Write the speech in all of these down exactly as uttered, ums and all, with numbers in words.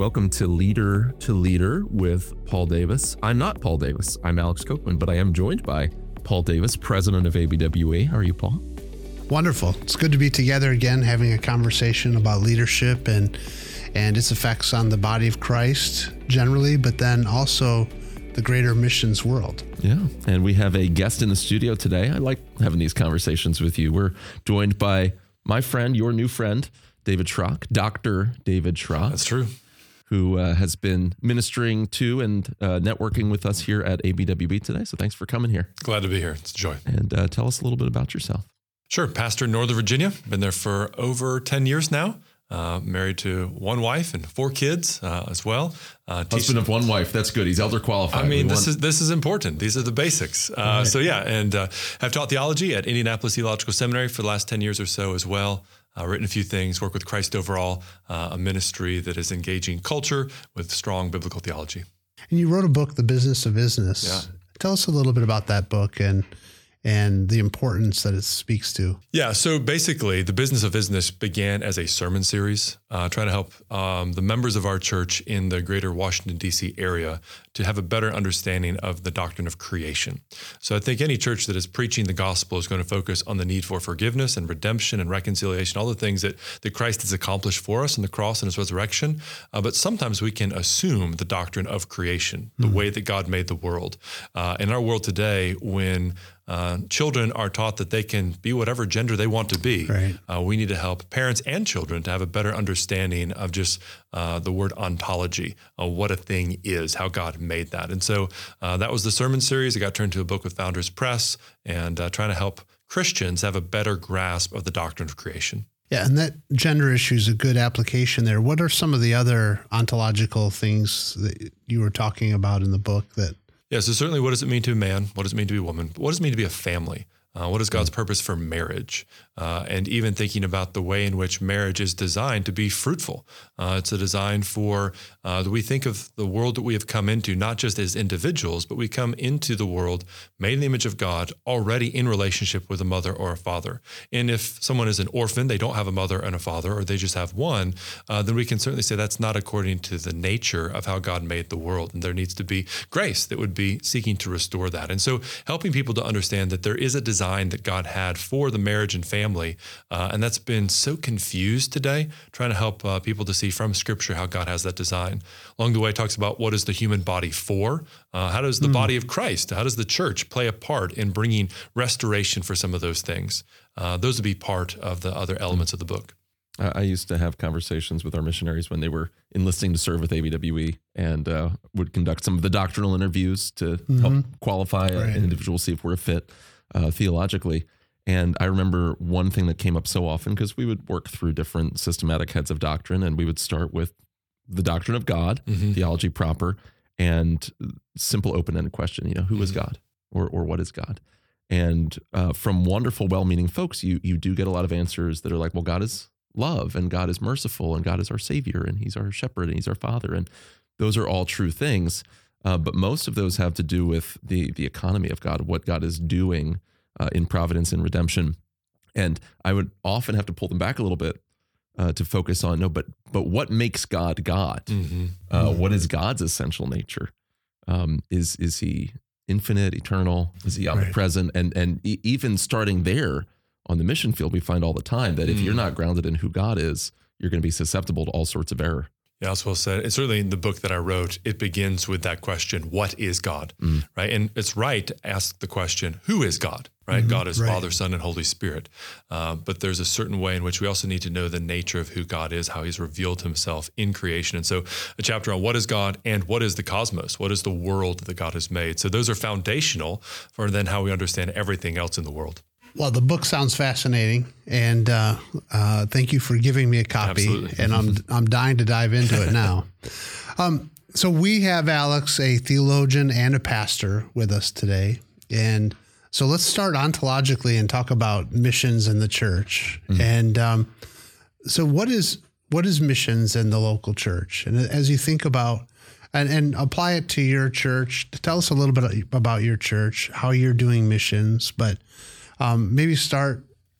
Welcome to Leader to Leader with Paul Davis. I'm not Paul Davis. I'm Alex Kochman, but I am joined by Paul Davis, president of A B W A. How are you, Paul? Wonderful. It's good to be together again, having a conversation about leadership and and its effects on the body of Christ generally, but then also the greater missions world. Yeah, and we have a guest in the studio today. I like having these conversations with you. We're joined by my friend, your new friend, David Schrock, Doctor David Schrock. That's true. Who uh, has been ministering to and uh, networking with us here at A B W B today. So thanks for coming here. Glad to be here. It's a joy. And uh, tell us a little bit about yourself. Sure. Pastor in Northern Virginia. Been there for over ten years now. Uh, married to one wife and four kids uh, as well. Uh, Husband of one wife. That's good. He's elder qualified. I mean, we this want... is this is important. These are the basics. Uh, right. So yeah, and uh, I've taught theology at Indianapolis Theological Seminary for the last ten years or so as well. Uh, written a few things, work with Christ Overall, uh, a ministry that is engaging culture with strong biblical theology. And you wrote a book, The Business of Business. Yeah. Tell us a little bit about that book and and the importance that it speaks to. Yeah, so basically, The Business of Business began as a sermon series, uh, trying to help um, the members of our church in the greater Washington, D C area to have a better understanding of the doctrine of creation. So I think any church that is preaching the gospel is going to focus on the need for forgiveness and redemption and reconciliation, all the things that, that Christ has accomplished for us in the cross and his resurrection. Uh, but sometimes we can assume the doctrine of creation, the mm-hmm. way that God made the world. Uh, in our world today, when Uh, children are taught that they can be whatever gender they want to be. Right. Uh, we need to help parents and children to have a better understanding of just uh, the word ontology, uh, what a thing is, how God made that. And so uh, that was the sermon series. It got turned into a book with Founders Press and uh, trying to help Christians have a better grasp of the doctrine of creation. Yeah, and that gender issue is a good application there. What are some of the other ontological things that you were talking about in the book that Yeah, so certainly what does it mean to be a man? What does it mean to be a woman? But what does it mean to be a family? Uh, what is God's purpose for marriage? Uh, and even thinking about the way in which marriage is designed to be fruitful. Uh, it's a design for, uh, we think of the world that we have come into, not just as individuals, but we come into the world made in the image of God, already in relationship with a mother or a father. And if someone is an orphan, they don't have a mother and a father, or they just have one, uh, then we can certainly say that's not according to the nature of how God made the world. And there needs to be grace that would be seeking to restore that. And so helping people to understand that there is a design that God had for the marriage and family. Uh, and that's been so confused today, trying to help uh, people to see from Scripture how God has that design. Along the way, it talks about what is the human body for? Uh, how does the mm. body of Christ, how does the church play a part in bringing restoration for some of those things? Uh, those would be part of the other elements mm. of the book. I used to have conversations with our missionaries when they were enlisting to serve with A B W E and uh, would conduct some of the doctrinal interviews to mm-hmm. help qualify right. an individual, see if we're a fit. Uh, theologically. And I remember one thing that came up so often because we would work through different systematic heads of doctrine and we would start with the doctrine of God, mm-hmm. theology proper, and simple open-ended question, you know, who is God or or what is God? And uh, from wonderful, well-meaning folks, you you do get a lot of answers that are like, well, God is love and God is merciful and God is our Savior and he's our shepherd and he's our Father. And those are all true things. Uh, but most of those have to do with the the economy of God, what God is doing uh, in providence and redemption. And I would often have to pull them back a little bit uh, to focus on, no, but but what makes God God? Mm-hmm. Uh, mm-hmm. What is God's essential nature? Um, is is he infinite, eternal? Is he omnipresent? Right. And, and e- even starting there on the mission field, we find all the time that if mm. you're not grounded in who God is, you're going to be susceptible to all sorts of error. Yeah, that's well said. And certainly in the book that I wrote, it begins with that question, what is God? Mm. Right? And it's right to ask the question, who is God? Right? Mm-hmm. God is right. Father, Son, and Holy Spirit. Uh, but there's a certain way in which we also need to know the nature of who God is, how he's revealed himself in creation. And so a chapter on what is God and what is the cosmos? What is the world that God has made? So those are foundational for then how we understand everything else in the world. Well, the book sounds fascinating, and uh, uh, thank you for giving me a copy. Absolutely. And I'm I'm dying to dive into it now. Um, so we have Alex, a theologian and a pastor, with us today, and so let's start ontologically and talk about missions in the church. Mm-hmm. And um, so, what is what is missions in the local church? And as you think about and, and apply it to your church, tell us a little bit about your church, how you're doing missions, but. Um, maybe start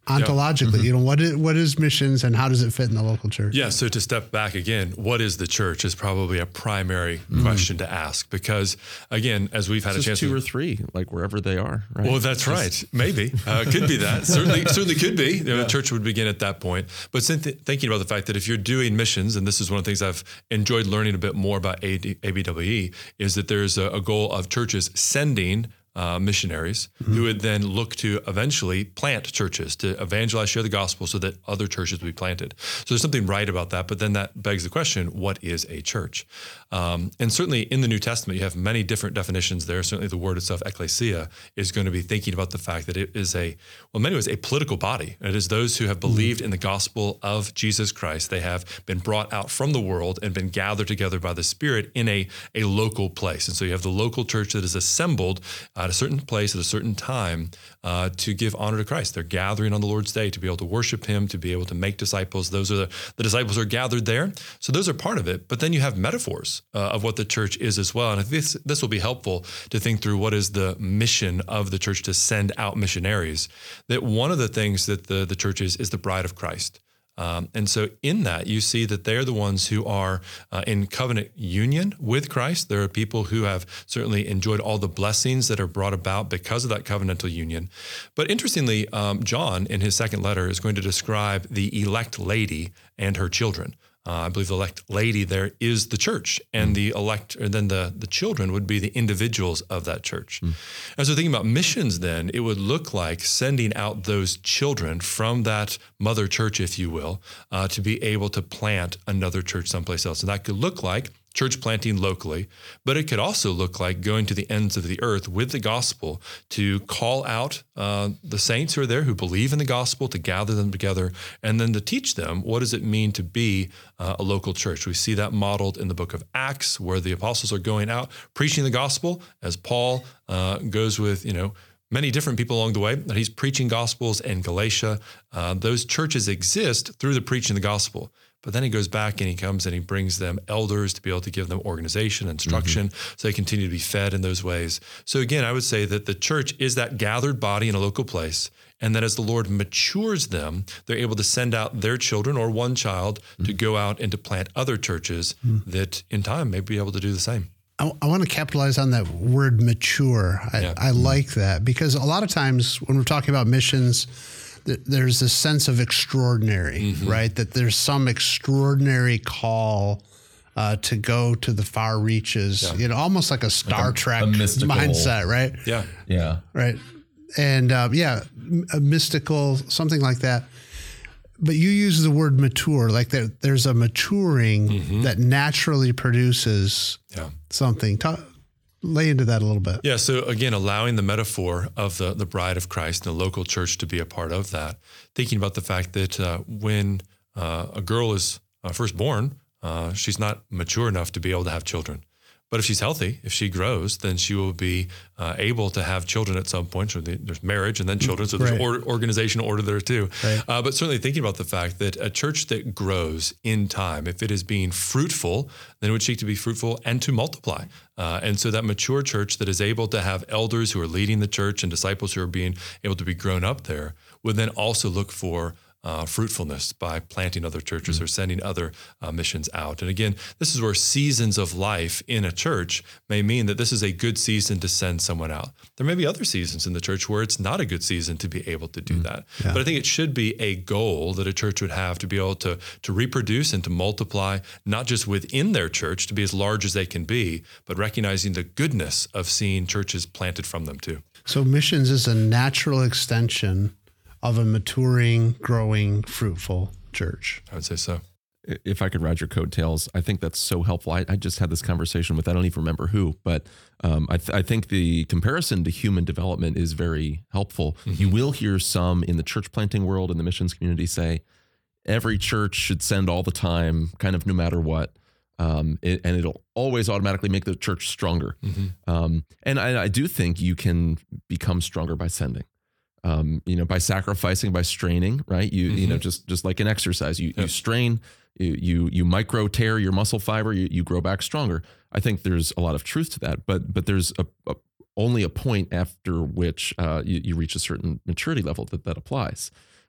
Ontologically, mm-hmm. you know, what is, what is missions and how does it fit in the local church? Yeah. So to step back again, what is the church is probably a primary mm. question to ask, because again, as we've had it's a chance two to, or three, like wherever they are. Right? Well, that's just, right. Maybe uh, could be that. certainly, certainly could be. You know, yeah. The church would begin at that point. But th- thinking about the fact that if you're doing missions, and this is one of the things I've enjoyed learning a bit more about A B W E, is that there's a, a goal of churches sending Uh, missionaries mm-hmm. who would then look to eventually plant churches to evangelize, share the gospel so that other churches would be planted. So there's something right about that. But then that begs the question, what is a church? Um, and certainly in the New Testament, you have many different definitions there. Certainly the word itself, ecclesia, is going to be thinking about the fact that it is a, well, in many ways, a political body. It is those who have believed mm-hmm. in the gospel of Jesus Christ. They have been brought out from the world and been gathered together by the Spirit in a, a local place. And so you have the local church that is assembled at a certain place at a certain time uh, to give honor to Christ. They're gathering on the Lord's day to be able to worship him, to be able to make disciples. Those are the, the disciples are gathered there. So those are part of it. But then you have metaphors uh, of what the church is as well. And I think this, this will be helpful to think through what is the mission of the church to send out missionaries. That one of the things that the, the church is, is the bride of Christ. Um, and so in that, you see that they're the ones who are uh, in covenant union with Christ. There are people who have certainly enjoyed all the blessings that are brought about because of that covenantal union. But interestingly, um, John, in his second letter, is going to describe the elect lady and her children. Uh, I believe the elect lady there is the church, and mm. the elect, or then the, the children would be the individuals of that church. Mm. And so thinking about missions then, it would look like sending out those children from that mother church, if you will, uh, to be able to plant another church someplace else. And that could look like church planting locally, but it could also look like going to the ends of the earth with the gospel to call out uh, the saints who are there who believe in the gospel, to gather them together, and then to teach them what does it mean to be uh, a local church. We see that modeled in the book of Acts, where the apostles are going out preaching the gospel, as Paul uh, goes with, you know, many different people along the way, that he's preaching gospels in Galatia. Uh, those churches exist through the preaching of the gospel. But then he goes back and he comes and he brings them elders to be able to give them organization, instruction, mm-hmm. so they continue to be fed in those ways. So again, I would say that the church is that gathered body in a local place. And that as the Lord matures them, they're able to send out their children or one child mm-hmm. to go out and to plant other churches mm-hmm. that in time may be able to do the same. I, I want to capitalize on that word mature. I, yeah. I mm-hmm. like that, because a lot of times when we're talking about missions, there's this sense of extraordinary, mm-hmm. right? That there's some extraordinary call uh, to go to the far reaches, yeah. you know, almost like a Star like a, Trek a mindset, right? Yeah. Yeah. Right. And uh, yeah, a mystical, something like that. But you use the word mature, like there, there's a maturing mm-hmm. that naturally produces yeah. something. Talk, lay into that a little bit. Yeah. So again, allowing the metaphor of the, the bride of Christ and the local church to be a part of that, thinking about the fact that uh, when uh, a girl is uh, first born, uh, she's not mature enough to be able to have children. But if she's healthy, if she grows, then she will be uh, able to have children at some point. So there's marriage and then children. So there's right. or, organizational order there too. Right. Uh, but certainly thinking about the fact that a church that grows in time, if it is being fruitful, then it would seek to be fruitful and to multiply. Uh, and so that mature church that is able to have elders who are leading the church and disciples who are being able to be grown up there would then also look for Uh, fruitfulness by planting other churches mm-hmm. or sending other uh, missions out. And again, this is where seasons of life in a church may mean that this is a good season to send someone out. There may be other seasons in the church where it's not a good season to be able to do mm-hmm. that. Yeah. But I think it should be a goal that a church would have to be able to, to reproduce and to multiply, not just within their church to be as large as they can be, but recognizing the goodness of seeing churches planted from them too. So missions is a natural extension of a maturing, growing, fruitful church. I would say so. If I could ride your coattails, I think that's so helpful. I, I just had this conversation with, I don't even remember who, but um, I, th- I think the comparison to human development is very helpful. Mm-hmm. You will hear some in the church planting world and the missions community say, every church should send all the time, kind of no matter what. Um, it, and it'll always automatically make the church stronger. Mm-hmm. Um, and I, I do think you can become stronger by sending. Um, you know, by sacrificing, by straining, right? You, mm-hmm. you know, just, just like an exercise, you, yep. you strain, you, you, you micro tear your muscle fiber, you, you grow back stronger. I think there's a lot of truth to that, but, but there's a, a only a point after which, uh, you, you reach a certain maturity level that that applies.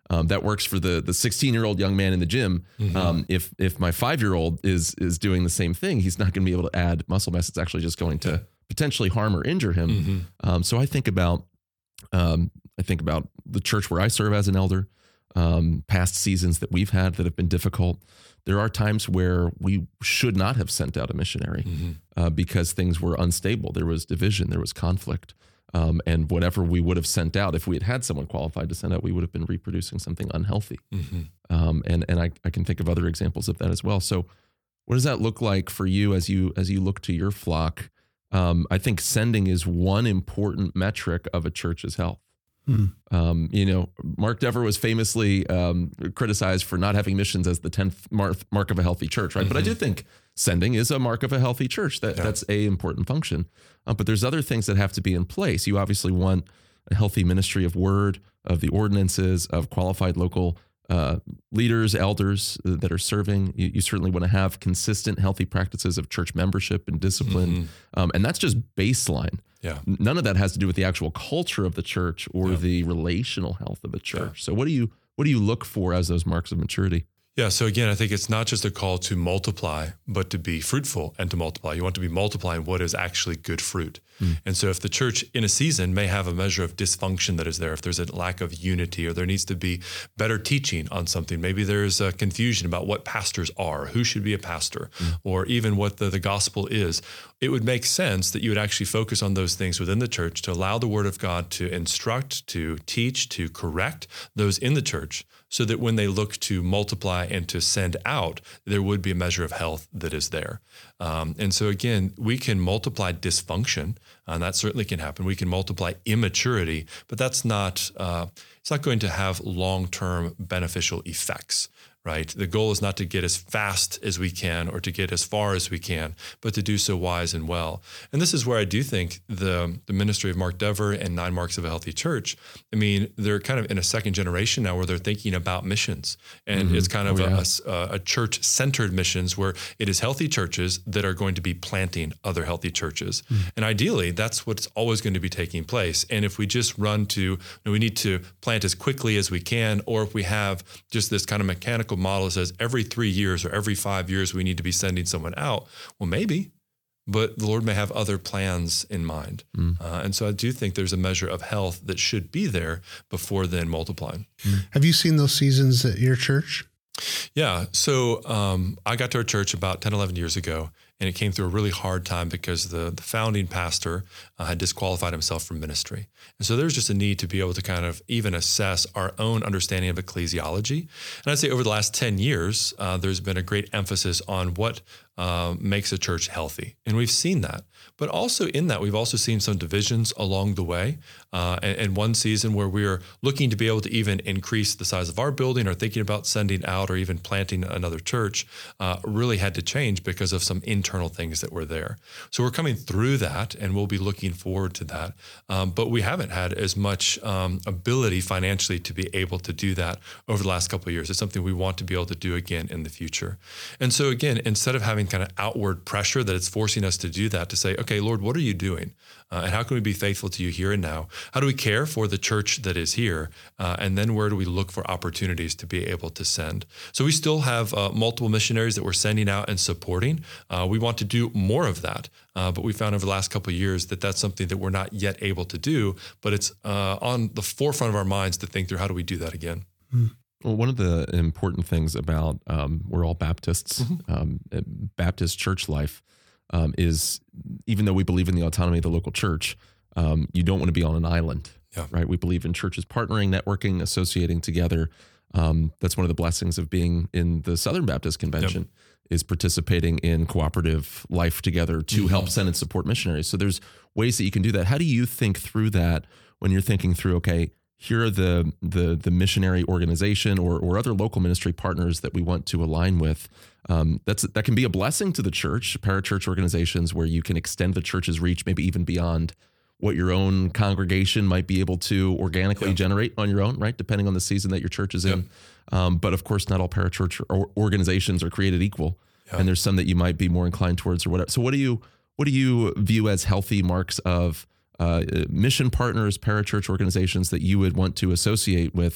Um, that works for the the sixteen year old young man in the gym. Mm-hmm. Um, if if my five year old is is doing the same thing, he's not going to be able to add muscle mass. It's actually just going to yeah. potentially harm or injure him. Mm-hmm. Um, so I think about um, I think about the church where I serve as an elder. Um, past seasons that we've had that have been difficult. There are times where we should not have sent out a missionary mm-hmm. uh, because things were unstable. There was division, there was conflict. Um, and whatever we would have sent out, if we had had someone qualified to send out, we would have been reproducing something unhealthy. Mm-hmm. Um, and and I, I can think of other examples of that as well. So what does that look like for you as you as you look to your flock? Um, I think sending is one important metric of a church's health. Hmm. Um, you know, Mark Dever was famously um, criticized for not having missions as the tenth mark, mark of a healthy church, right? Mm-hmm. But I do think sending is a mark of a healthy church. That yeah. That's a important function. Uh, but there's other things that have to be in place. You obviously want a healthy ministry of word, of the ordinances, of qualified local uh, leaders, elders that are serving. You, you certainly want to have consistent, healthy practices of church membership and discipline. Mm-hmm. Um, and that's just baseline. Yeah. None of that has to do with the actual culture of the church or yeah. the relational health of a church. Yeah. So what do you what do you look for as those marks of maturity? Yeah. So again, I think it's not just a call to multiply, but to be fruitful and to multiply. You want to be multiplying what is actually good fruit. Mm. And so if the church in a season may have a measure of dysfunction that is there, if there's a lack of unity or there needs to be better teaching on something, maybe there's a confusion about what pastors are, who should be a pastor, mm. or even what the, the gospel is, it would make sense that you would actually focus on those things within the church to allow the word of God to instruct, to teach, to correct those in the church, so that when they look to multiply and to send out, there would be a measure of health that is there. Um, and so again, we can multiply dysfunction, and that certainly can happen. We can multiply immaturity, but that's not, uh, it's not going to have long-term beneficial effects. Right? The goal is not to get as fast as we can or to get as far as we can, but to do so wise and well. And this is where I do think the, the ministry of Mark Dever and Nine Marks of a Healthy Church, I mean, they're kind of in a second generation now where they're thinking about missions. And mm-hmm. it's kind of oh, yeah. a, a church-centered missions where it is healthy churches that are going to be planting other healthy churches. Mm-hmm. And ideally, that's what's always going to be taking place. And if we just run to, you know, we need to plant as quickly as we can, or if we have just this kind of mechanical model that says every three years or every five years we need to be sending someone out. Well, maybe, but the Lord may have other plans in mind. Mm. Uh, and so I do think there's a measure of health that should be there before then multiplying. Mm. Have you seen those seasons at your church? Yeah. So um, I got to our church about ten, eleven years ago, and it came through a really hard time because the, the founding pastor uh, had disqualified himself from ministry. And so there's just a need to be able to kind of even assess our own understanding of ecclesiology. And I'd say over the last ten years, uh, there's been a great emphasis on what uh, makes a church healthy. And we've seen that. But also in that, we've also seen some divisions along the way. Uh, and, and one season where we are looking to be able to even increase the size of our building or thinking about sending out or even planting another church uh, really had to change because of some internal things that were there. So we're coming through that, and we'll be looking forward to that. Um, but we haven't had as much um, ability financially to be able to do that over the last couple of years. It's something we want to be able to do again in the future. And so again, instead of having kind of outward pressure that it's forcing us to do that, to say, okay, Lord, what are you doing? Uh, and how can we be faithful to you here and now? How do we care for the church that is here? Uh, and then where do we look for opportunities to be able to send? So we still have uh, multiple missionaries that we're sending out and supporting. Uh, we want to do more of that. Uh, but we found over the last couple of years that that's something that we're not yet able to do, but it's uh, on the forefront of our minds to think through how do we do that again? Hmm. Well, one of the important things about um, we're all Baptists, mm-hmm. um, Baptist church life um, is, even though we believe in the autonomy of the local church, um, you don't want to be on an island, yeah. right? We believe in churches partnering, networking, associating together. Um, that's one of the blessings of being in the Southern Baptist Convention, yep. is participating in cooperative life together to mm-hmm. help send and support missionaries. So there's ways that you can do that. How do you think through that when you're thinking through, okay, here are the the the missionary organization or or other local ministry partners that we want to align with? Um, that's that can be a blessing to the church, parachurch organizations where you can extend the church's reach, maybe even beyond what your own congregation might be able to organically yeah. generate on your own, right? Depending on the season that your church is in. Yeah. Um, but of course, not all parachurch or organizations are created equal, yeah. and there's some that you might be more inclined towards or whatever. So, what do you what do you view as healthy marks of uh, mission partners, parachurch organizations that you would want to associate with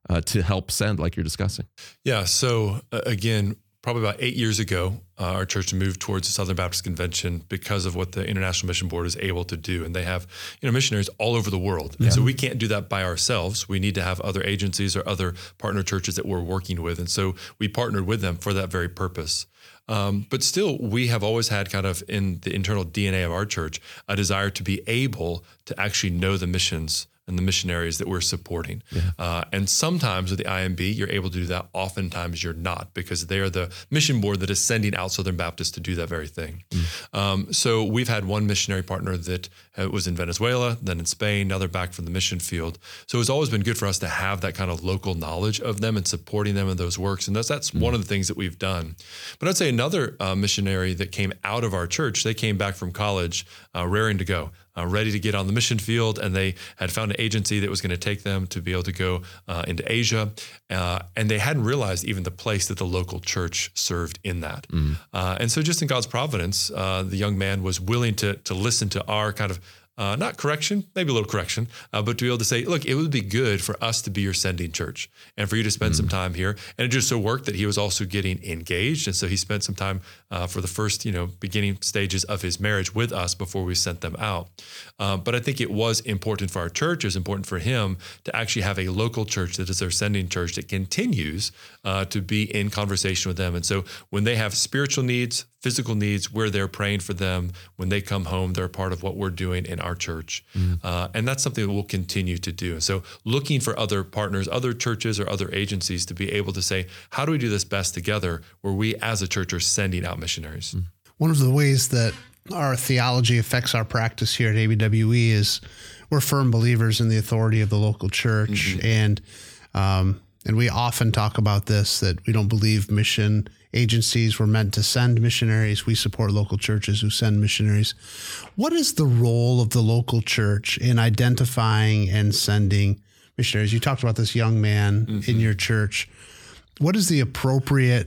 uh, to help send, like you're discussing? Yeah. So uh, again, probably about eight years ago, uh, our church moved towards the Southern Baptist Convention because of what the International Mission Board is able to do. And they have, you know, missionaries all over the world. Yeah. And so we can't do that by ourselves. We need to have other agencies or other partner churches that we're working with. And so we partnered with them for that very purpose. Um, but still, we have always had kind of in the internal D N A of our church, a desire to be able to actually know the missions and the missionaries that we're supporting. Yeah. Uh, and sometimes with the I M B, you're able to do that. Oftentimes you're not, because they are the mission board that is sending out Southern Baptists to do that very thing. Mm. Um, so we've had one missionary partner that was in Venezuela, then in Spain, now they're back from the mission field. So it's always been good for us to have that kind of local knowledge of them and supporting them in those works. And that's, that's mm. one of the things that we've done. But I'd say another uh, missionary that came out of our church, they came back from college uh, raring to go. Uh, ready to get on the mission field, and they had found an agency that was going to take them to be able to go uh, into Asia, uh, and they hadn't realized even the place that the local church served in that. Mm. Uh, and so just in God's providence, uh, the young man was willing to to listen to our kind of Uh, not correction, maybe a little correction, uh, but to be able to say, look, it would be good for us to be your sending church and for you to spend mm. some time here. And it just so worked that he was also getting engaged. And so he spent some time uh, for the first, you know, beginning stages of his marriage with us before we sent them out. Uh, but I think it was important for our church, it was important for him to actually have a local church that is their sending church that continues uh, to be in conversation with them. And so when they have spiritual needs, physical needs, we're there praying for them. When they come home, they're part of what we're doing in our church. Mm. Uh, and that's something that we'll continue to do. So looking for other partners, other churches or other agencies to be able to say, how do we do this best together, where we as a church are sending out missionaries? Mm. One of the ways that our theology affects our practice here at A B W E is we're firm believers in the authority of the local church. Mm-hmm. And, um, and we often talk about this, that we don't believe mission agencies were meant to send missionaries. We support local churches who send missionaries. What is the role of the local church in identifying and sending missionaries? You talked about this young man mm-hmm. in your church. What is the appropriate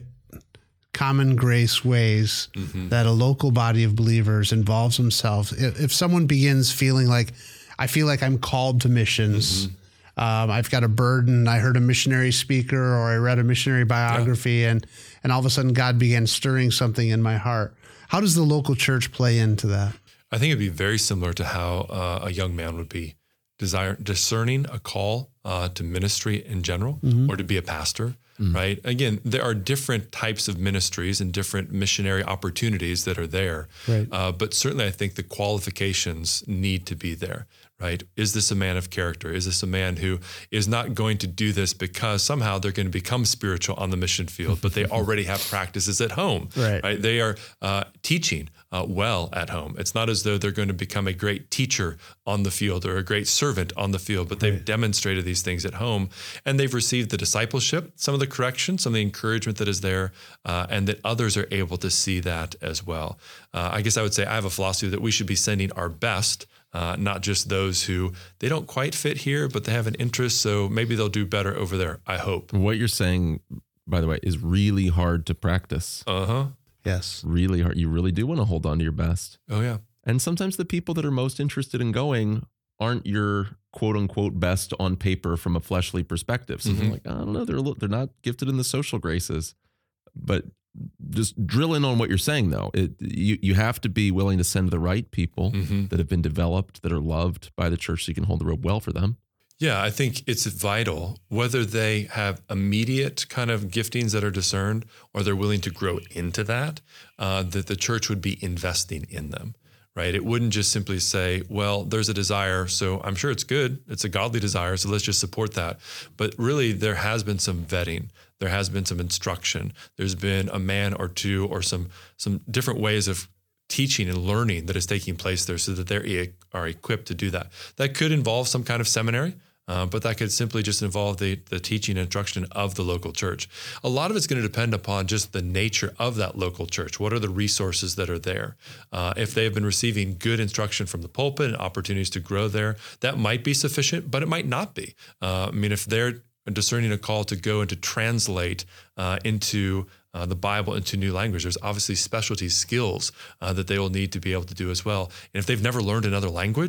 common grace ways mm-hmm. that a local body of believers involves themselves? If, if someone begins feeling like, I feel like I'm called to missions, mm-hmm. Um, I've got a burden. I heard a missionary speaker, or I read a missionary biography, yeah. and and all of a sudden God began stirring something in my heart. How does the local church play into that? I think it'd be very similar to how uh, a young man would be desire, discerning a call uh, to ministry in general, mm-hmm. or to be a pastor. Mm. Right. Again, there are different types of ministries and different missionary opportunities that are there. Right. Uh, but certainly I think the qualifications need to be there. Right. Is this a man of character? Is this a man who is not going to do this because somehow they're going to become spiritual on the mission field, but they already have practices at home? Right. Right? They are uh, teaching uh, well at home. It's not as though they're going to become a great teacher on the field or a great servant on the field, but they've right. demonstrated these things at home, and they've received the discipleship, some of the correction, some of the encouragement that is there, uh, and that others are able to see that as well. Uh, I guess I would say I have a philosophy that we should be sending our best, Uh, not just those who they don't quite fit here, but they have an interest, so maybe they'll do better over there, I hope. What you're saying, by the way, is really hard to practice. Uh-huh. Yes. Really hard. You really do want to hold on to your best. Oh, yeah. And sometimes the people that are most interested in going aren't your quote unquote best on paper from a fleshly perspective. So mm-hmm. they're like, I don't know, they're, a little, they're not gifted in the social graces. But just drill in on what you're saying, though. It, you, you have to be willing to send the right people mm-hmm. that have been developed, that are loved by the church, so you can hold the rope well for them. Yeah, I think it's vital, whether they have immediate kind of giftings that are discerned or they're willing to grow into that, uh, that the church would be investing in them. Right? It wouldn't just simply say, well, there's a desire, so I'm sure it's good. It's a godly desire, so let's just support that. But really, there has been some vetting. There has been some instruction. There's been a man or two or some some different ways of teaching and learning that is taking place there so that they are equipped to do that. That could involve some kind of seminary, uh, but that could simply just involve the, the teaching and instruction of the local church. A lot of it's going to depend upon just the nature of that local church. What are the resources that are there? Uh, if they have been receiving good instruction from the pulpit and opportunities to grow there, that might be sufficient, but it might not be. Uh, I mean, if they're discerning a call to go and to translate uh, into uh, the Bible into new language, there's obviously specialty skills uh, that they will need to be able to do as well. And if they've never learned another language,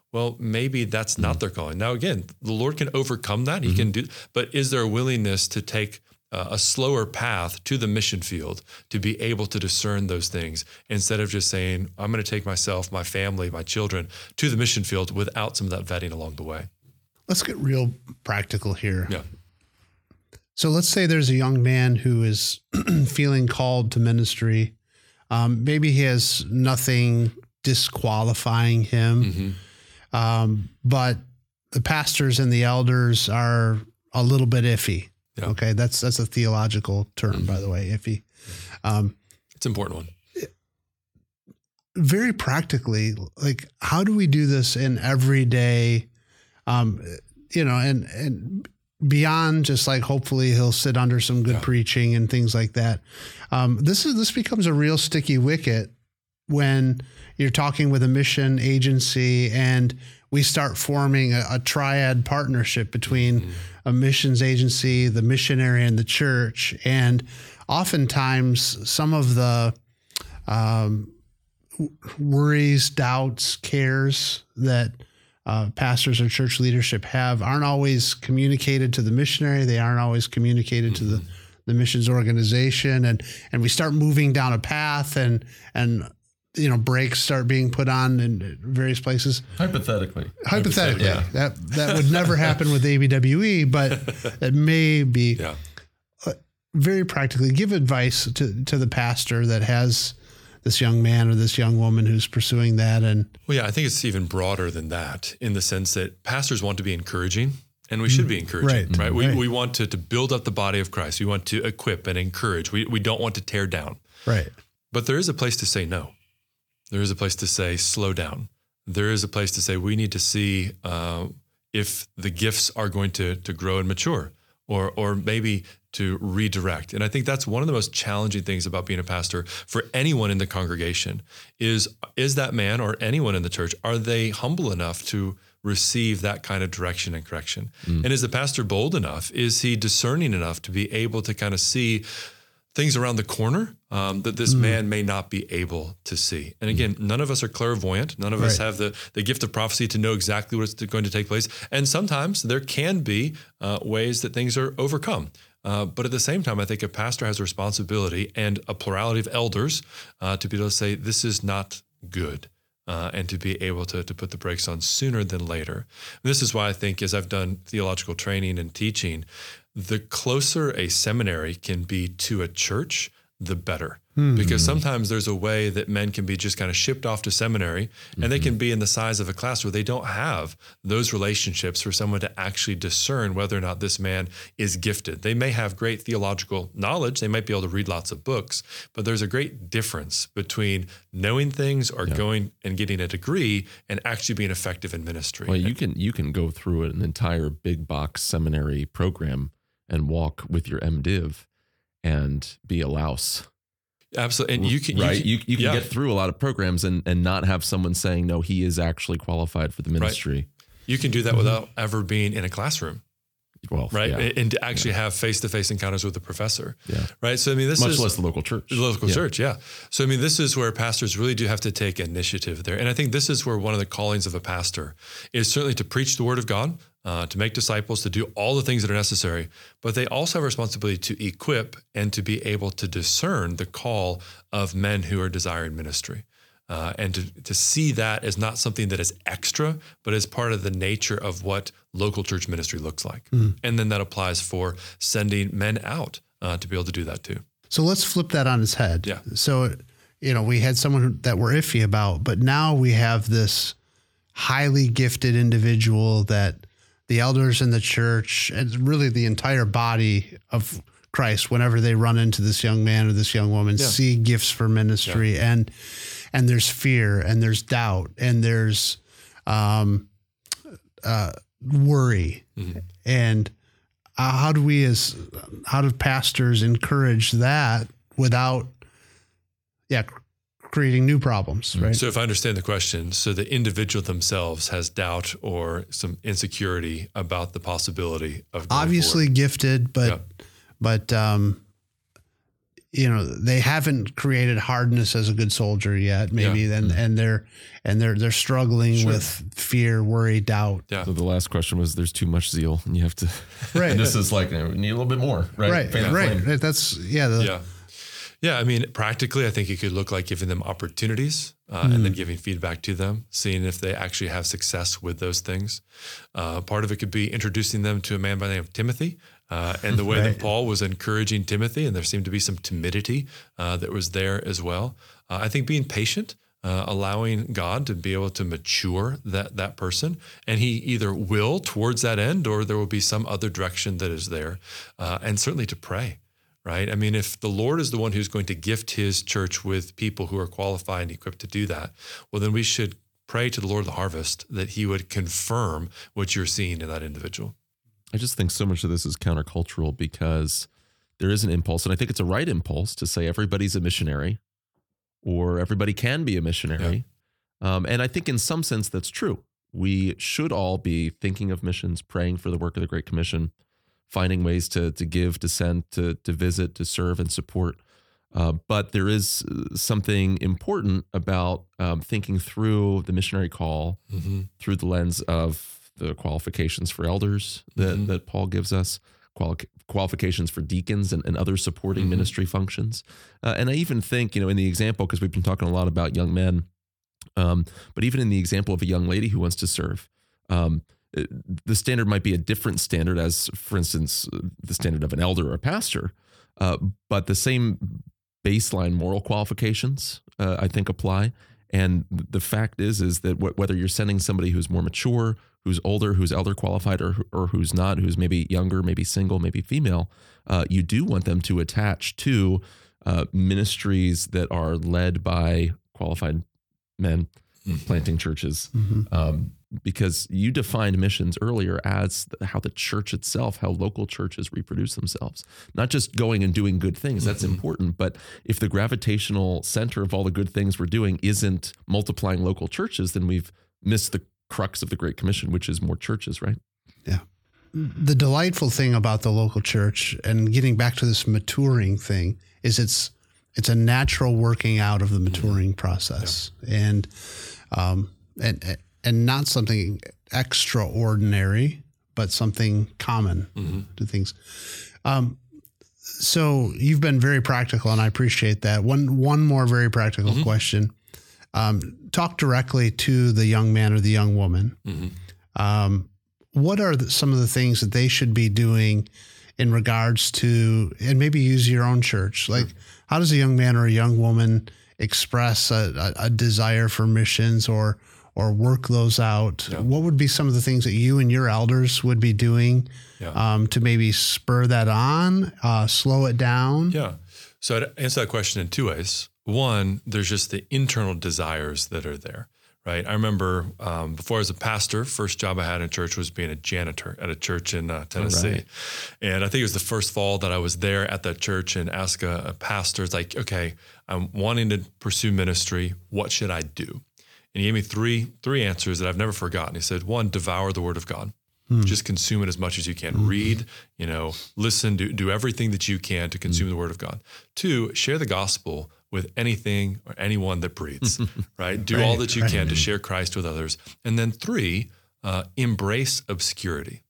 well, maybe that's not their calling. Now, again, the Lord can overcome that. He mm-hmm. can do, but is there a willingness to take uh, a slower path to the mission field to be able to discern those things instead of just saying, I'm going to take myself, my family, my children to the mission field without some of that vetting along the way? Let's get real practical here. Yeah. So let's say there's a young man who is feeling called to ministry. Um, maybe he has nothing disqualifying him. Mm-hmm. Um, but the pastors and the elders are a little bit iffy. Yeah. Okay. That's, that's a theological term, mm-hmm. by the way, iffy. Um, it's an important one. Very practically, like, how do we do this in everyday, um, you know, and, and beyond just like, hopefully he'll sit under some good yeah. preaching and things like that. Um, this is, this becomes a real sticky wicket when you're talking with a mission agency and we start forming a, a triad partnership between mm-hmm. a missions agency, the missionary, and the church. And oftentimes some of the um, worries, doubts, cares that uh, pastors or church leadership have aren't always communicated to the missionary. They aren't always communicated mm-hmm. to the, the missions organization. And, and we start moving down a path and, and, you know, brakes start being put on in various places. Hypothetically. Hypothetically. Yeah. That, that would never happen with A B W E, but it may be yeah. uh, very practically. Give advice to, to the pastor that has this young man or this young woman who's pursuing that. And well, yeah, I think it's even broader than that in the sense that pastors want to be encouraging. And we should be encouraging, right? right? We right. we want to, to build up the body of Christ. We want to equip and encourage. We we don't want to tear down. Right. But there is a place to say no. There is a place to say, slow down. There is a place to say, we need to see uh, if the gifts are going to to grow and mature, or or maybe to redirect. And I think that's one of the most challenging things about being a pastor for anyone in the congregation is, is that man or anyone in the church, are they humble enough to receive that kind of direction and correction? Mm. And is the pastor bold enough? Is he discerning enough to be able to kind of see things around the corner um, that this mm. man may not be able to see? And again, mm. none of us are clairvoyant. None of right. us have the, the gift of prophecy to know exactly what's going to take place. And sometimes there can be uh, ways that things are overcome. Uh, but at the same time, I think a pastor has a responsibility and a plurality of elders uh, to be able to say, this is not good. Uh, and to be able to to put the brakes on sooner than later. And this is why I think, as I've done theological training and teaching, the closer a seminary can be to a church, the better. Mm-hmm. Because sometimes there's a way that men can be just kind of shipped off to seminary, and mm-hmm. they can be in the size of a class where they don't have those relationships for someone to actually discern whether or not this man is gifted. They may have great theological knowledge. They might be able to read lots of books, but there's a great difference between knowing things or yeah. going and getting a degree and actually being effective in ministry. Well, you can, you can go through an entire big box seminary program and walk with your MDiv and be a louse. Absolutely. And you can, right. You, you, you can yeah. get through a lot of programs and, and not have someone saying, no, he is actually qualified for the ministry. Right. You can do that mm-hmm. without ever being in a classroom. Well, right. Yeah. And to actually yeah. have face-to-face encounters with the professor. Yeah. Right. So, I mean, this much is less the local church, the local yeah. church. Yeah. So, I mean, this is where pastors really do have to take initiative there. And I think this is where one of the callings of a pastor is certainly to preach the word of God, uh, to make disciples, to do all the things that are necessary, but they also have a responsibility to equip and to be able to discern the call of men who are desiring ministry. Uh, and to, to see that as not something that is extra, but as part of the nature of what local church ministry looks like. Mm. And then that applies for sending men out uh, to be able to do that too. So let's flip that on its head. Yeah. So, you know, we had someone that we're iffy about, but now we have this highly gifted individual that the elders in the church and really the entire body of Christ, whenever they run into this young man or this young woman, yeah. see gifts for ministry yeah. and and there's fear and there's doubt and there's um, uh, worry. Mm-hmm. And uh, how do we as, how do pastors encourage that without, yeah, creating new problems, right? So if I understand the question, so the individual themselves has doubt or some insecurity about the possibility of going obviously forward. Gifted, but, yeah. but um, you know, they haven't created hardness as a good soldier yet, maybe, yeah. and, and they're, and they're, they're struggling sure. with fear, worry, doubt. Yeah. So the last question was, there's too much zeal and you have to, right. And this is like, we need a little bit more, right? Right. Fan right. right. That's yeah. The, yeah. Yeah. I mean, practically, I think it could look like giving them opportunities uh, mm. and then giving feedback to them, seeing if they actually have success with those things. Uh, part of it could be introducing them to a man by the name of Timothy. Uh, and the way right. that Paul was encouraging Timothy, and there seemed to be some timidity uh, that was there as well. Uh, I think being patient, uh, allowing God to be able to mature that that person, and he either will towards that end, or there will be some other direction that is there, uh, and certainly to pray, right? I mean, if the Lord is the one who's going to gift his church with people who are qualified and equipped to do that, well, then we should pray to the Lord of the harvest that he would confirm what you're seeing in that individual. I just think so much of this is countercultural because there is an impulse, and I think it's a right impulse to say everybody's a missionary or everybody can be a missionary. Yeah. Um, and I think in some sense that's true. We should all be thinking of missions, praying for the work of the Great Commission, finding ways to to give, to send, to to visit, to serve and support. Uh, but there is something important about um, thinking through the missionary call mm-hmm. through the lens of the qualifications for elders that, mm-hmm. that Paul gives us, quali- qualifications for deacons and, and other supporting mm-hmm. ministry functions. Uh, and I even think, you know, in the example, because we've been talking a lot about young men, um, but even in the example of a young lady who wants to serve, um, it, the standard might be a different standard as, for instance, the standard of an elder or a pastor, uh, but the same baseline moral qualifications, uh, I think, apply. And the fact is, is that wh- whether you're sending somebody who's more mature, who's older, who's elder qualified, or or who's not, who's maybe younger, maybe single, maybe female, uh, you do want them to attach to uh, ministries that are led by qualified men mm-hmm. planting churches. Mm-hmm. Um, because you defined missions earlier as how the church itself, how local churches reproduce themselves, not just going and doing good things. That's mm-hmm. important. But if the gravitational center of all the good things we're doing isn't multiplying local churches, then we've missed the crux of the Great Commission, which is more churches, right? Yeah. The delightful thing about the local church, and getting back to this maturing thing, is it's it's a natural working out of the maturing process, yeah. and um and and not something extraordinary, but something common mm-hmm. to things. Um, so you've been very practical, and I appreciate that. One one more very practical mm-hmm. question. Um, talk directly to the young man or the young woman. Mm-hmm. Um, what are the, some of the things that they should be doing in regards to, and maybe use your own church? Like, mm-hmm. how does a young man or a young woman express a, a, a desire for missions, or or work those out? Yeah. What would be some of the things that you and your elders would be doing yeah. um, to maybe spur that on, uh, slow it down? Yeah. So I'd answer that question in two ways. One, there's just the internal desires that are there, right? I remember um, before I was a pastor, first job I had in church was being a janitor at a church in uh, Tennessee. Right. And I think it was the first fall that I was there at that church and asked a, a pastor, it's like, okay, I'm wanting to pursue ministry. What should I do? And he gave me three three answers that I've never forgotten. He said, one, devour the word of God. Hmm. Just consume it as much as you can. Mm-hmm. Read, you know, listen, do, do everything that you can to consume mm-hmm. the word of God. Two, share the gospel with anything or anyone that breathes, right? Do right, all that you right. can to share Christ with others. And then three, uh, embrace obscurity.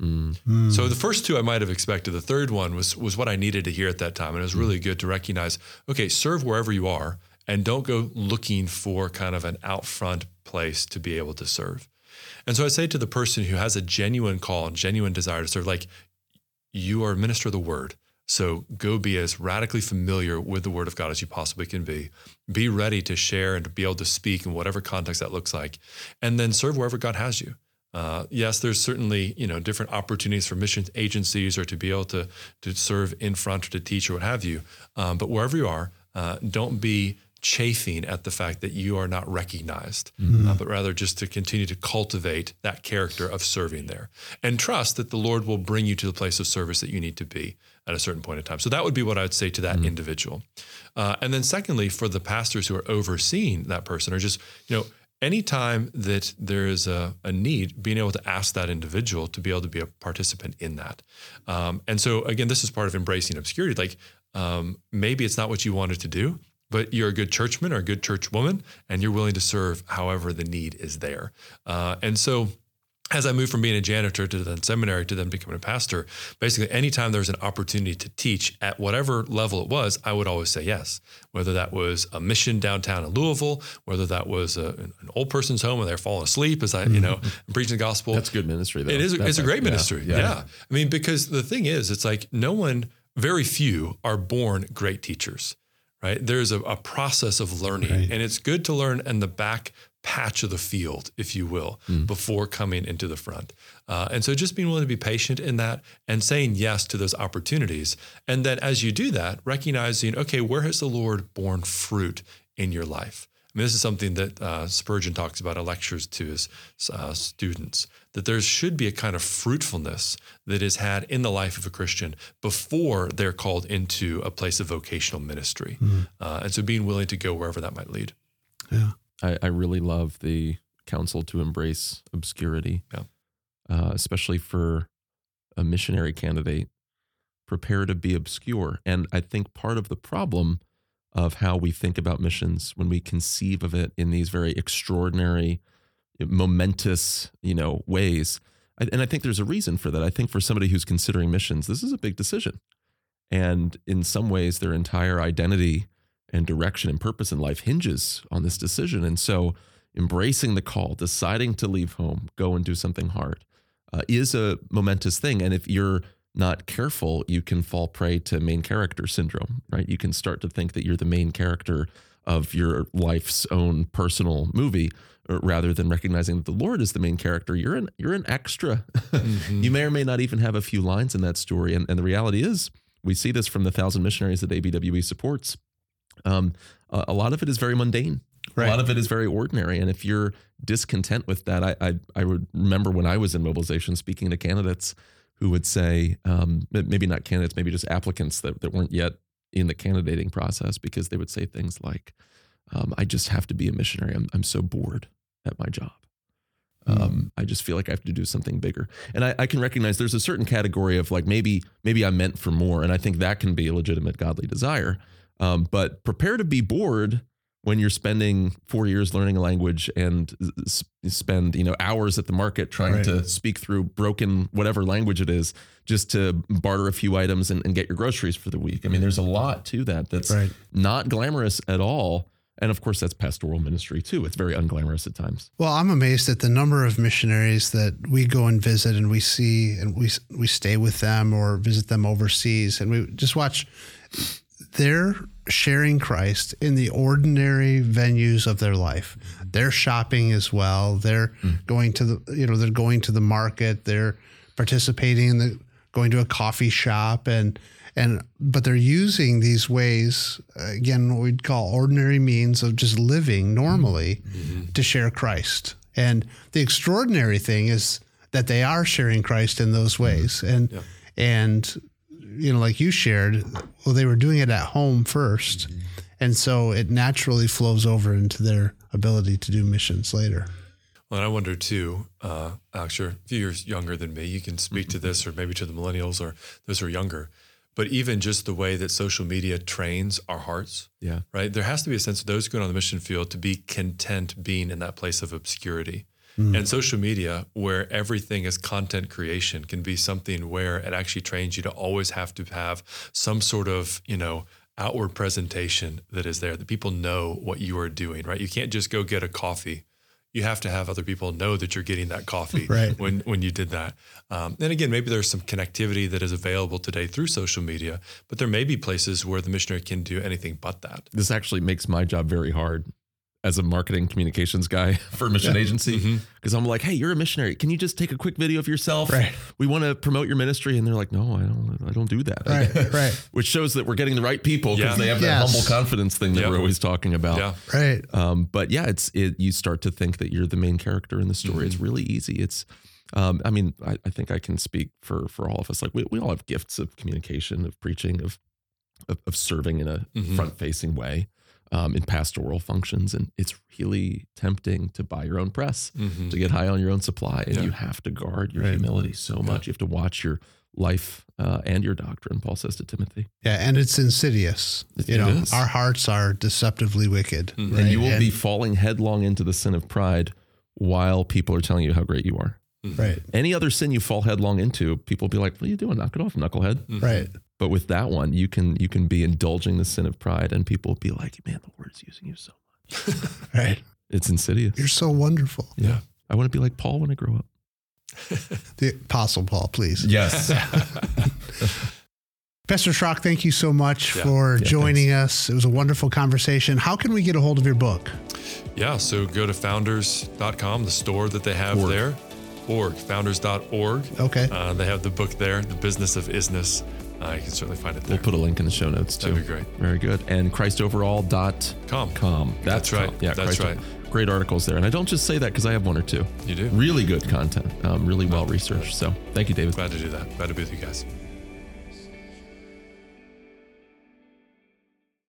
Mm. So the first two I might have expected. The third one was was what I needed to hear at that time. And it was really good to recognize, okay, serve wherever you are, and don't go looking for kind of an out front place to be able to serve. And so I say to the person who has a genuine call and genuine desire to serve, like, you are a minister of the word. So go be as radically familiar with the word of God as you possibly can be. Be ready to share and to be able to speak in whatever context that looks like. And then serve wherever God has you. Uh, yes, there's certainly, you know, different opportunities for missions agencies or to be able to, to serve in front or to teach or what have you. Um, but wherever you are, uh, don't be chafing at the fact that you are not recognized, mm-hmm. uh, but rather just to continue to cultivate that character of serving there and trust that the Lord will bring you to the place of service that you need to be at a certain point in time. So that would be what I would say to that mm-hmm. individual. Uh, and then secondly, for the pastors who are overseeing that person, or just, you know, anytime that there is a, a need, being able to ask that individual to be able to be a participant in that. Um, and so again, this is part of embracing obscurity. Like, um, maybe it's not what you wanted to do, but you're a good churchman or a good churchwoman, and you're willing to serve however the need is there. Uh, and so as I moved from being a janitor to then seminary to then becoming a pastor, basically anytime there was an opportunity to teach at whatever level it was, I would always say yes. Whether that was a mission downtown in Louisville, whether that was a, an old person's home and they're falling asleep as I, you know, preaching the gospel. That's good ministry, though. It is. That's it's a great yeah, ministry. Yeah. yeah. I mean, because the thing is, it's like no one, very few are born great teachers, right? There's a, a process of learning, right. and it's good to learn in the back patch of the field, if you will, mm. before coming into the front. Uh, and so just being willing to be patient in that and saying yes to those opportunities. And then as you do that, recognizing, okay, where has the Lord borne fruit in your life? I mean, this is something that uh, Spurgeon talks about in lectures to his uh, students, that there should be a kind of fruitfulness that is had in the life of a Christian before they're called into a place of vocational ministry. Mm. Uh, and so being willing to go wherever that might lead. Yeah. I, I really love the counsel to embrace obscurity, yeah. uh, especially for a missionary candidate. Prepare to be obscure. And I think part of the problem of how we think about missions when we conceive of it in these very extraordinary, momentous, you know, ways. And I think there's a reason for that. I think for somebody who's considering missions, this is a big decision. And in some ways, their entire identity and direction and purpose in life hinges on this decision. And so embracing the call, deciding to leave home, go and do something hard, uh, is a momentous thing. And if you're not careful, you can fall prey to main character syndrome, right? You can start to think that you're the main character of your life's own personal movie, rather than recognizing that the Lord is the main character. You're an you're an extra. Mm-hmm. You may or may not even have a few lines in that story. And, and the reality is, we see this from the thousand missionaries that A B W E supports. Um, a, a lot of it is very mundane. Right. A lot of it is very ordinary. And if you're discontent with that, I, I I would remember when I was in mobilization speaking to candidates who would say, um, maybe not candidates, maybe just applicants that, that weren't yet in the candidating process, because they would say things like, um, I just have to be a missionary. I'm I'm so bored at my job. Um, mm. I just feel like I have to do something bigger. And I, I can recognize there's a certain category of like, maybe, maybe I'm meant for more. And I think that can be a legitimate godly desire. Um, but prepare to be bored when you're spending four years learning a language and s- spend, you know, hours at the market trying right. to speak through broken whatever language it is, just to barter a few items and, and get your groceries for the week. I mean, there's a lot to that that's right. not glamorous at all. And of course, that's pastoral ministry too. It's very unglamorous at times. Well, I'm amazed at the number of missionaries that we go and visit, and we see, and we we stay with them or visit them overseas, and we just watch. They're sharing Christ in the ordinary venues of their life. They're shopping as well. They're mm. going to the, you know, they're going to the market. They're participating in the, going to a coffee shop, and and but they're using these ways, again, what we'd call ordinary means of just living normally mm-hmm. to share Christ. And the extraordinary thing is that they are sharing Christ in those ways. And yeah. and you know, like you shared, well, they were doing it at home first. Mm-hmm. And so it naturally flows over into their ability to do missions later. Well, and I wonder too, uh, Alex, you're a few years younger than me. You can speak mm-hmm. to this, or maybe to the millennials or those who are younger. But even just the way that social media trains our hearts, yeah, right? There has to be a sense of those going on the mission field to be content being in that place of obscurity. Mm. And social media, where everything is content creation, can be something where it actually trains you to always have to have some sort of, you know, outward presentation that is there, that people know what you are doing, right? You can't just go get a coffee. You have to have other people know that you're getting that coffee right. when, when you did that. Um, and again, maybe there's some connectivity that is available today through social media, but there may be places where the missionary can do anything but that. This actually makes my job very hard as a marketing communications guy for a mission yeah. agency. Because mm-hmm. I'm like, hey, you're a missionary. Can you just take a quick video of yourself? Right. We want to promote your ministry. And they're like, no, I don't I don't do that. Right, right. Which shows that we're getting the right people, because yeah. they have that yes. humble confidence thing that yep. we're always talking about. Yeah. Right. Um, but yeah, it's it. You start to think that you're the main character in the story. Mm-hmm. It's really easy. It's, um, I mean, I, I think I can speak for for all of us. Like we, we all have gifts of communication, of preaching, of of, of serving in a mm-hmm. front-facing way. Um, in pastoral functions, and it's really tempting to buy your own press, mm-hmm. to get high on your own supply, and yeah. you have to guard your right. humility so much. Yeah. You have to watch your life uh, and your doctrine, Paul says to Timothy. Yeah, and it's insidious. It, you it know, is. our hearts are deceptively wicked. Mm-hmm. Right? And you will and, be falling headlong into the sin of pride while people are telling you how great you are. Mm-hmm. Right. Any other sin you fall headlong into, people will be like, what are you doing? Knock it off, knucklehead. Mm-hmm. Right. But with that one, you can you can be indulging the sin of pride, and people will be like, man, the Lord is using you so much. Right. It's insidious. You're so wonderful. Yeah. I want to be like Paul when I grow up. The Apostle Paul, please. Yes. Pastor Schrock, thank you so much Yeah. for Yeah, joining us. It was a wonderful conversation. How can we get a hold of your book? Yeah, so go to founders dot com, the store that they have Org. there. Org, founders dot org. Okay. Uh, they have the book there, The Business of Isness. Uh, you can certainly find it there. We'll put a link in the show notes too. That'd be great. Very good. And christ overall dot Com. com. That's right. com. Yeah, That's Christ right. Great articles there. And I don't just say that because I have one or two. You do. Really good content. Um, really well researched. So thank you, David. Glad to do that. Glad to be with you guys.